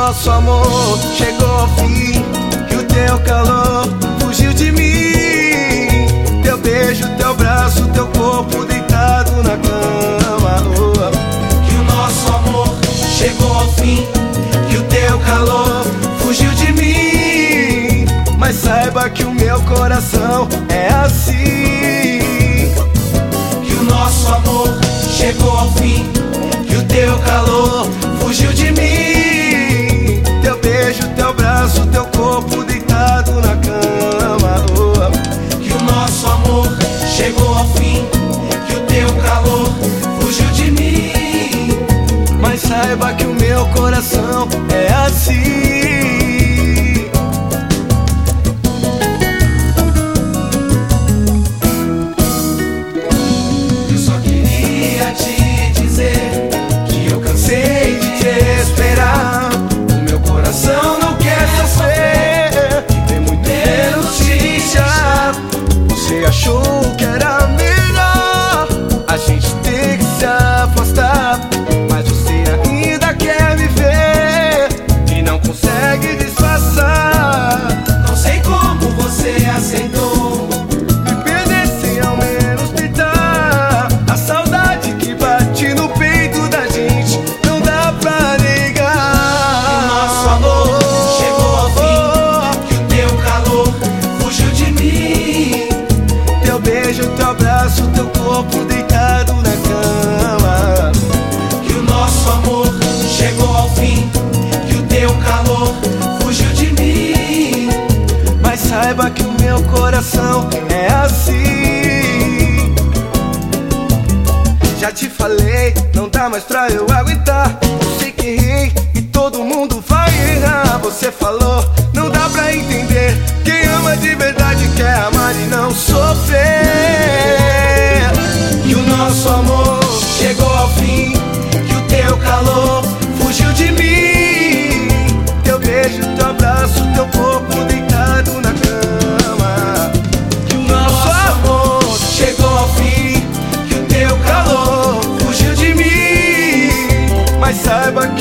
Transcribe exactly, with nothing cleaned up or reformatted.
nosso amor chegou ao fim, que o teu calor fugiu de mim. Teu beijo, teu braço, teu corpo deitado na cama. Oh. Que o nosso amor chegou ao fim, que o teu calor fugiu de mim. Mas saiba que o meu coração é assim. Que o nosso amor chegou ao fim, que o teu calor fugiu de mim. Teu beijo, teu braço, teu corpo deitado na cama. Oh. Que o nosso amor chegou ao fim, que o teu calor fugiu de mim. Mas saiba que o meu coração é assim. Eu só queria te dizer que eu cansei de te esperar. O meu coração não quer sofrer, Tem muito menos te deixar. Você achou que era melhor a gente ter que se afastar, mas você ainda quer me ver e não consegue disfarçar. Não sei como você aceitou Me perder sem ao menos tentar. A saudade que bate no peito da gente não dá pra negar. que o nosso amor chegou ao fim, que o teu calor fugiu de mim. Teu beijo, teu abraço, teu corpo deitado na cama. Que o nosso amor chegou ao fim, que o teu calor fugiu de mim. Mas saiba que o meu coração é assim. Já te falei, não dá mais pra eu aguentar. Eu sei que errei e todo mundo vai errar. Você falou, não dá pra entender. Quem ama de verdade quer amar e não sofrer. Que o nosso amor chegou ao fim, que o teu calor fugiu de mim. Teu beijo, teu abraço, teu corpo deitado na cama. Que o nosso amor chegou ao fim, que o teu calor fugiu de mim. Mas saiba que